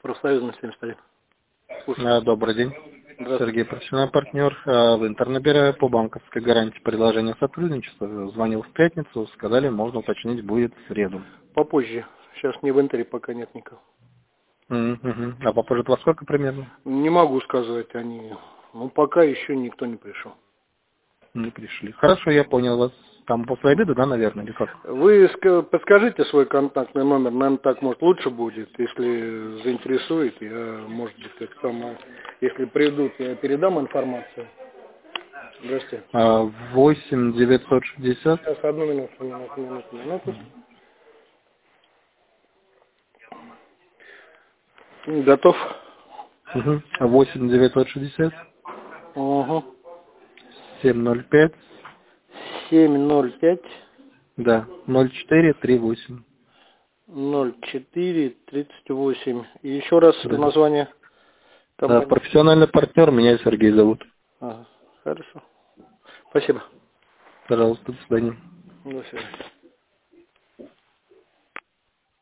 Профсоюзный 71. Добрый день. Сергей, профессиональный партнер. В интернете по банковской гарантии предложение сотрудничества. Звонил в пятницу, сказали, можно уточнить, будет в среду. Попозже. Сейчас не в интере пока нет никого. А попозже во сколько примерно? Не могу сказать, они... Ну, пока еще никто не пришел. Не пришли. Хорошо, я понял вас. Там после обеда, да, наверное, или как? Вы подскажите свой контактный номер, наверное, так, может, лучше будет, если заинтересует, я, может быть, как самое, если придут, я передам информацию. Здравствуйте. 8 960. Сейчас, одну минуту. Готов? 8 960. Угу. 705. 705. Да, 0438. 0438. И еще раз Да. название компании. Профессиональный партнер, меня Сергей зовут. Ага, хорошо. Спасибо. Пожалуйста, до свидания. До свидания.